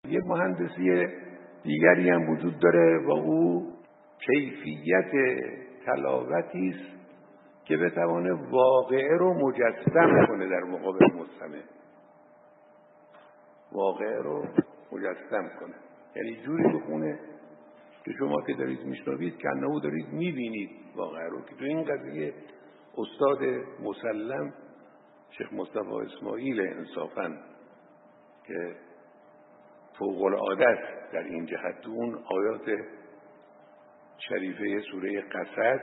یک مهندسی دیگری هم وجود داره و او کیفیت تلاوتی است که بتوانه واقعه رو مجسم کنه در مقابل مستمع. واقعه رو مجسم کنه، یعنی جوری بخونه که شما که دارید میشنوید که انه دارید میبینید واقعه رو. که تو این قضیه استاد مسلم شیخ مصطفی اسماعیل انصافاً که فوق العاده است در این جهت، تو اون آیات شریفه سوره قصص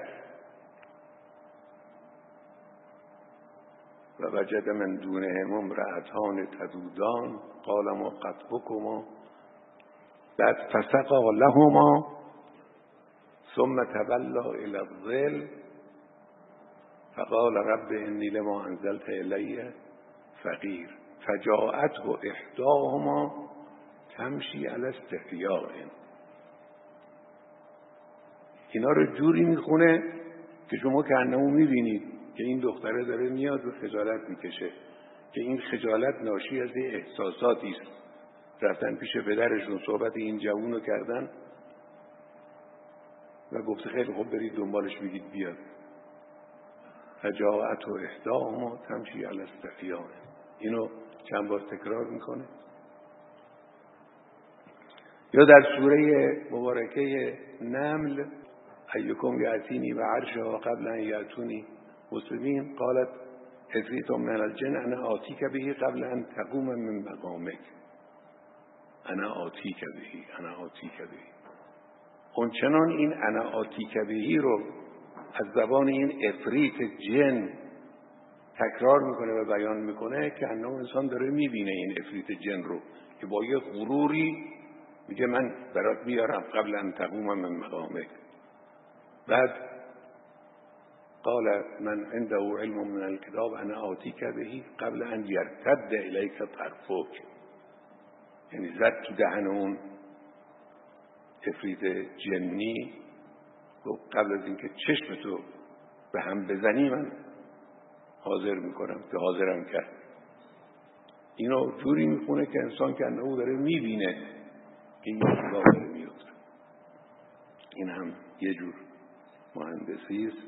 و وجد من دونهم امرأتان تذودان قال ما خطبکما، بعد فسقا لهما ثم تولى الى الظل فقال رب انی لما انزلت الی فقیر فجاءته احداهما تمشی علی استحیاء. اینا رو جوری میخونه که شما که انمو میبینید که این دختره داره میاد و خجالت میکشه، که این خجالت ناشی از احساساتی است. رفتن پیش پدرشون صحبت این جوون رو کردن و گفته خیلی خوب برید دنبالش بگید بیاد. فجاءته احداهما تمشی علی استحیاء. اینو چند بار تکرار میکنه. یا در سوره مبارکه نمل ایکم یأتینی و عرشها قبل ان یأتونی مسلمین قالت عفریت من الجن انا آتیک به قبل ان تقوم من مقامک. انا آتیک به. اونچنان این انا آتیک به رو از زبان این عفریت جن تکرار میکنه و بیان میکنه که انه انسان داره میبینه این عفریت جن رو که با یه غروری میگه من برات میارم قبل ان تقوم من مقامک. بعد قال من عنده علم من الكتاب انا آتیک به قبل ان یرتد الیک طرفک. یعنی زد تو دهن اون عفریت جنی و قبل از اینکه چشمتو به هم بزنی من حاضر میکنم، که حاضرم کرد. اینو جوری میخونه که انسان که انه داره میبینه که این اتفاق داره میفته. این هم یه جور مهندسی است.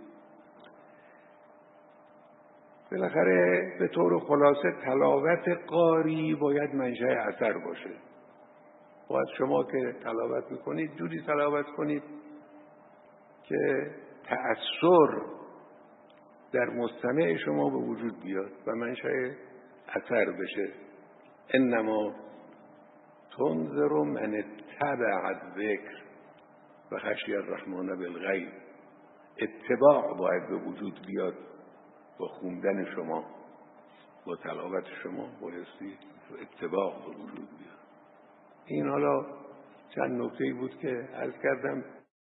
بالاخره به طور خلاصه تلاوت قاری باید منشأ اثر باشه. باید شما که تلاوت میکنید جوری تلاوت کنید که تأثیر در مستمع شما به وجود بیاد و منشأ اثر بشه. انما تنذر من اتبع الذکر و خشی الرحمن بالغیب. اتباع باید به وجود بیاد با خوندن شما، با تلاوت شما بایستی اتباع به وجود بیاد. این حالا چند نکته‌ای بود که عرض کردم.